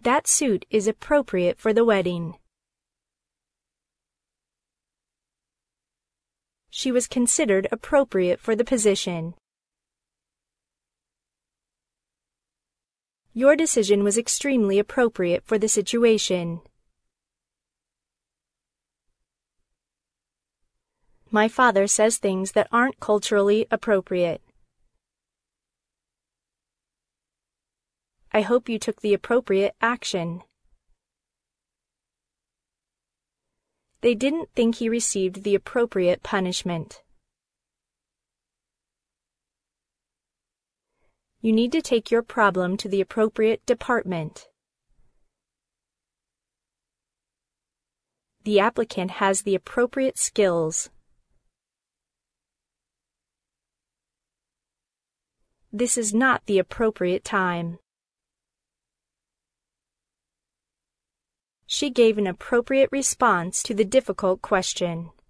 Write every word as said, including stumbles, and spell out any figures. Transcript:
That suit is appropriate for the wedding. She was considered appropriate for the position. Your decision was extremely appropriate for the situation. My father says things that aren't culturally appropriate. I hope you took the appropriate action. They didn't think he received the appropriate punishment. You need to take your problem to the appropriate department. The applicant has the appropriate skills. This is not the appropriate time. She gave an appropriate response to the difficult question.